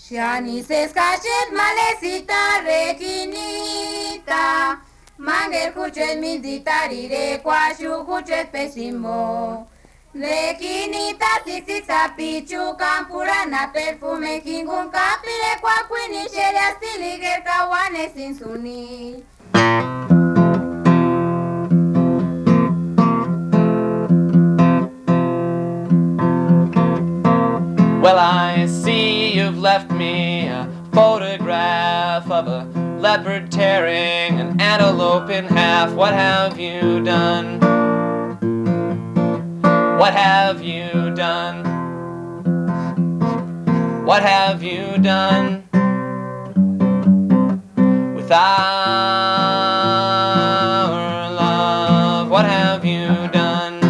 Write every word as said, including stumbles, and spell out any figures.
Shani se skachet malesita rekinita. Mangel kuchet mizitarire kwashu kuchet pesimo. Rekinita sisita pichu kampurana perfume kingun kapile kwa kwini sheria stiliger kawane sinsuni. Well, I see you've left me a photograph of a leopard tearing an antelope in half. What have you done? What have you done? What have you done with I?